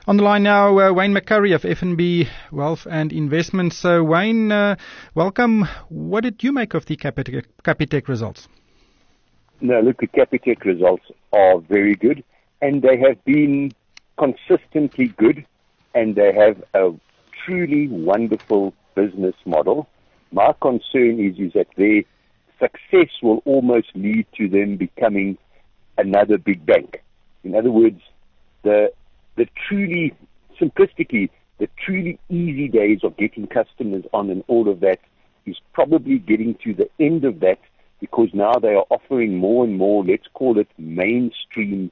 On the line now, Wayne McCurry of FNB Wealth and Investments. So, Wayne, welcome. What did you make of the Capitec results? No, look, the Capitec results are very good, and they have been consistently good, and they have a truly wonderful business model. My concern is that their success will almost lead to them becoming another big bank. In other words, the truly, simplistically, the truly easy days of getting customers on and all of that is probably getting to the end of that, because now they are offering more and more, let's call it mainstream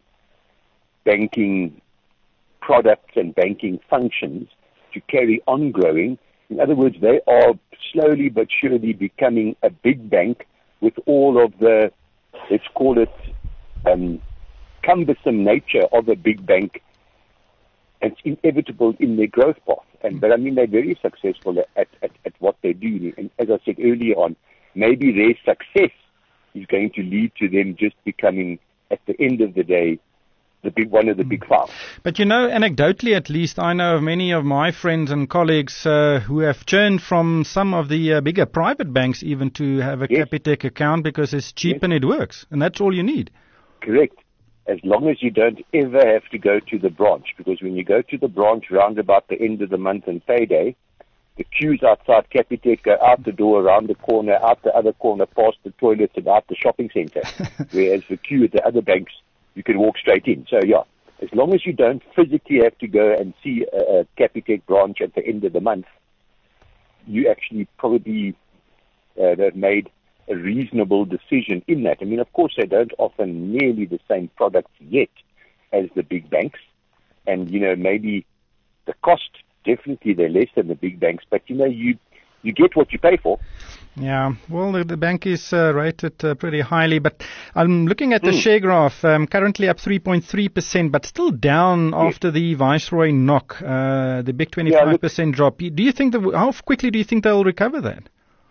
banking products and banking functions to carry on growing. In other words, they are slowly but surely becoming a big bank with all of the, let's call it, cumbersome nature of a big bank. It's inevitable in their growth path. But I mean, they're very successful at what they do. And as I said earlier on, maybe their success is going to lead to them just becoming, at the end of the day, one of the big five. But anecdotally at least, I know of many of my friends and colleagues who have churned from some of the bigger private banks even to have a Capitec account because it's cheap and it works. And that's all you need. Correct. As long as you don't ever have to go to the branch, because when you go to the branch round about the end of the month and payday, the queues outside Capitec go out the door, around the corner, out the other corner, past the toilets and out the shopping center. Whereas the queue at the other banks, you can walk straight in. So as long as you don't physically have to go and see a Capitec branch at the end of the month, you actually probably have made a reasonable decision in that. I mean, of course, they don't offer nearly the same products yet as the big banks. And, maybe the cost, definitely they're less than the big banks. But, you get what you pay for. Yeah, well, the bank is rated pretty highly. But I'm looking at the share graph, currently up 3.3%, but still down after the Viceroy knock, the big 25% drop. Do you think how quickly do you think they'll recover that?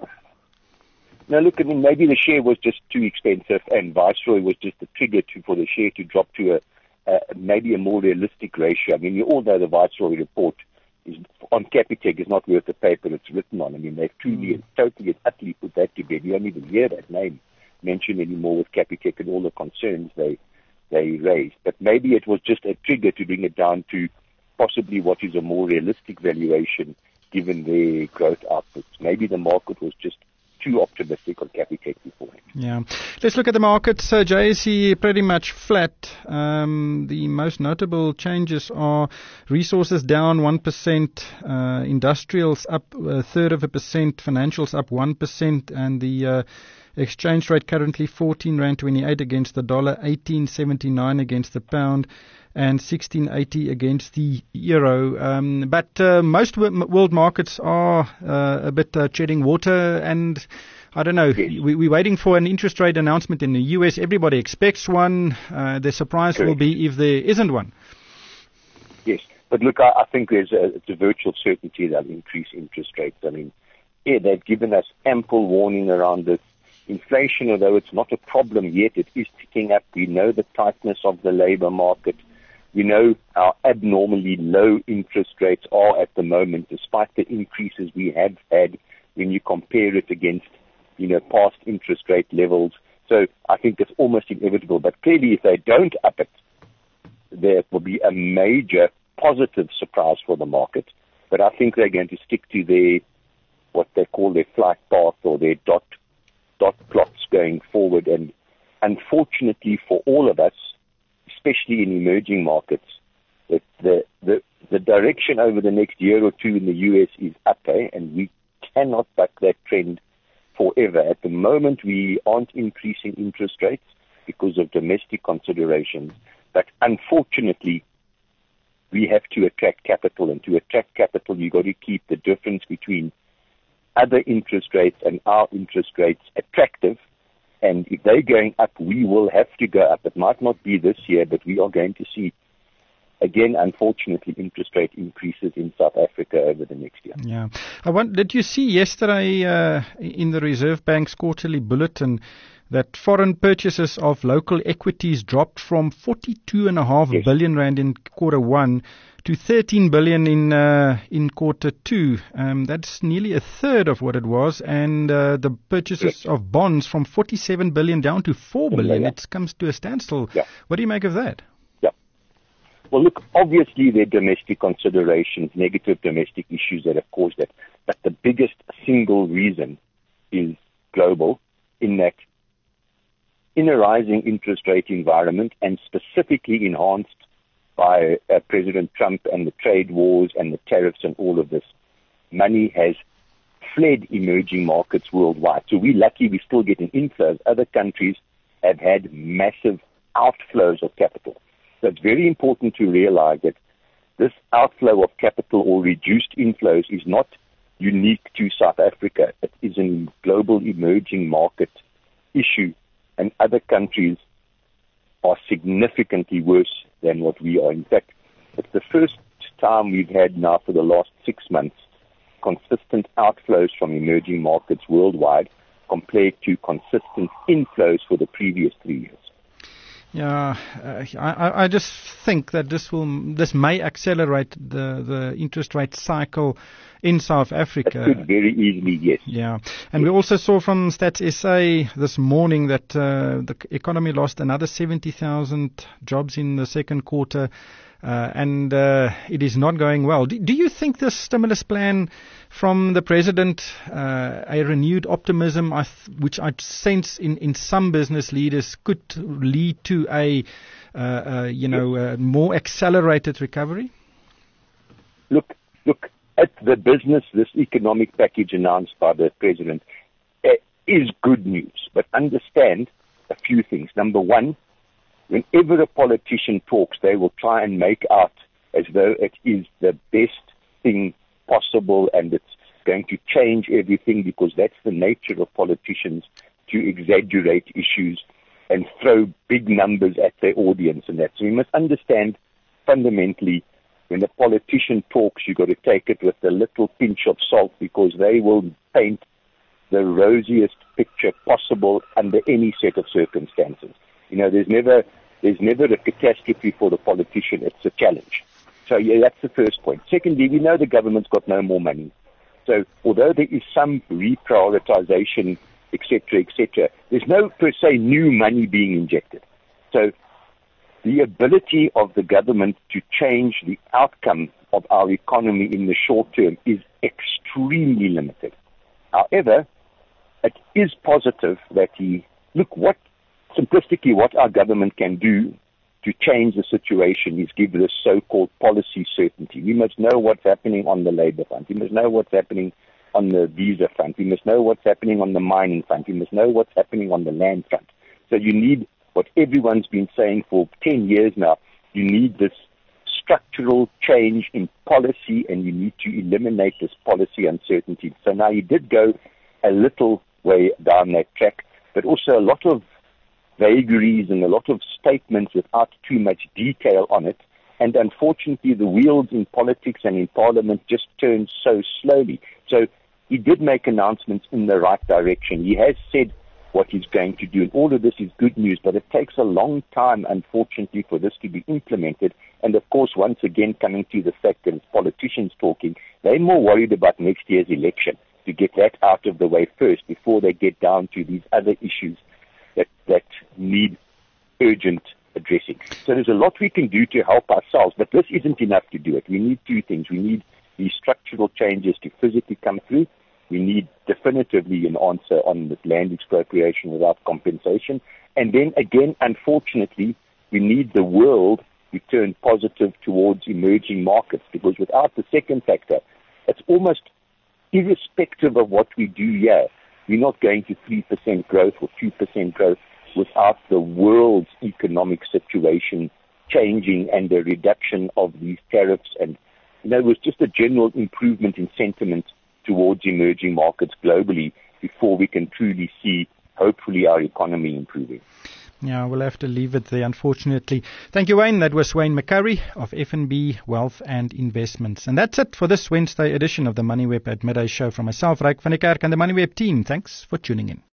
Now, look, I mean, maybe the share was just too expensive, and Viceroy was just the trigger for the share to drop to maybe a more realistic ratio. I mean, you all know the Viceroy report on Capitec is not worth the paper it's written on. I mean, they've truly and totally and utterly put that to bed. You don't even hear that name mentioned anymore with Capitec and all the concerns they raised. But maybe it was just a trigger to bring it down to possibly what is a more realistic valuation given their growth outputs. Maybe the market was just too optimistic on Capitec beforehand. Yeah. Let's look at the markets. JSE pretty much flat. The most notable changes are resources down 1%, industrials up 0.33%, financials up 1%, and the exchange rate currently 14 Rand 28 against the dollar, 18.79 against the pound, and 16.80 against the euro. But most world markets are a bit treading water, and I don't know. Yes. We're waiting for an interest rate announcement in the US. Everybody expects one. The surprise will be if there isn't one. Yes, but look, I think it's a virtual certainty they'll increase interest rates. I mean, they've given us ample warning around this. Inflation, although it's not a problem yet, it is ticking up. We know the tightness of the labor market. We know how abnormally low interest rates are at the moment, despite the increases we have had when you compare it against, past interest rate levels. So I think it's almost inevitable. But clearly, if they don't up it, there will be a major positive surprise for the market. But I think they're going to stick to what they call their flight path or their dot plots going forward. And unfortunately for all of us, especially in emerging markets, the direction over the next year or two in the US is up, and we cannot buck that trend forever. At the moment, we aren't increasing interest rates because of domestic considerations, but unfortunately, we have to attract capital, and to attract capital, you've got to keep the difference between other interest rates and our interest rates attractive. And if they're going up, we will have to go up. It might not be this year, but we are going to see, again, unfortunately, interest rate increases in South Africa over the next year. Yeah. Did you see yesterday in the Reserve Bank's quarterly bulletin that foreign purchases of local equities dropped from 42.5 billion rand in quarter one to 13 billion in quarter two. That's nearly a third of what it was, and the purchases of bonds from 47 billion down to 4 billion. It comes to a standstill. What do you make of that? Well, look, obviously there are domestic considerations, negative domestic issues that have caused it, but the biggest single reason is global, in that in a rising interest rate environment, and specifically enhanced by President Trump and the trade wars and the tariffs and all of this, money has fled emerging markets worldwide. So we're lucky we're still getting inflows. Other countries have had massive outflows of capital. So it's very important to realize that this outflow of capital or reduced inflows is not unique to South Africa. It is a global emerging market issue, and other countries are significantly worse than what we are. In fact, it's the first time we've had now for the last 6 months consistent outflows from emerging markets worldwide compared to consistent inflows for the previous 3 years. Yeah, I just think that this may accelerate the interest rate cycle in South Africa. It could very easily, yes. Yeah, and we also saw from Stats SA this morning that the economy lost another 70,000 jobs in the second quarter, and it is not going well. Do you think this stimulus plan from the president, a renewed optimism, which I sense in some business leaders, could lead to a more accelerated recovery? Look, at the business, this economic package announced by the president is good news, but understand a few things. Number one, whenever a politician talks, they will try and make out as though it is the best thing possible and it's going to change everything, because that's the nature of politicians, to exaggerate issues and throw big numbers at their audience and that. So we must understand fundamentally, when a politician talks, you've got to take it with a little pinch of salt, because they will paint the rosiest picture possible under any set of circumstances. There's never a catastrophe for the politician. It's a challenge. So, that's the first point. Secondly, we know the government's got no more money. So, although there is some reprioritization, etc., there's no, per se, new money being injected. So, the ability of the government to change the outcome of our economy in the short term is extremely limited. However, it is positive that simplistically, what our government can do to change the situation is give this so-called policy certainty. We must know what's happening on the labor front. We must know what's happening on the visa front. We must know what's happening on the mining front. We must know what's happening on the land front. So you need what everyone's been saying for 10 years now. You need this structural change in policy, and you need to eliminate this policy uncertainty. So now you did go a little way down that track, but also a lot of vagaries and a lot of statements without too much detail on it. And unfortunately, the wheels in politics and in parliament just turn so slowly. So he did make announcements in the right direction. He has said what he's going to do, and all of this is good news, but it takes a long time, unfortunately, for this to be implemented. And of course, once again, coming to the fact that it's politicians talking, they're more worried about next year's election, to get that out of the way first before they get down to these other issues that need urgent addressing. So there's a lot we can do to help ourselves, but this isn't enough to do it. We need two things. We need these structural changes to physically come through. We need definitively an answer on this land expropriation without compensation. And then again, unfortunately, we need the world to turn positive towards emerging markets, because without the second factor, it's almost irrespective of what we do here, we're not going to 3% growth or 2% growth without the world's economic situation changing and a reduction of these tariffs. And it was just a general improvement in sentiment towards emerging markets globally before we can truly see, hopefully, our economy improving. Yeah, we'll have to leave it there, unfortunately. Thank you, Wayne. That was Wayne McCurry of FNB Wealth and Investments. And that's it for this Wednesday edition of the MoneyWeb at Midday Show. From myself, Ryk van der Kerk, and the MoneyWeb team, thanks for tuning in.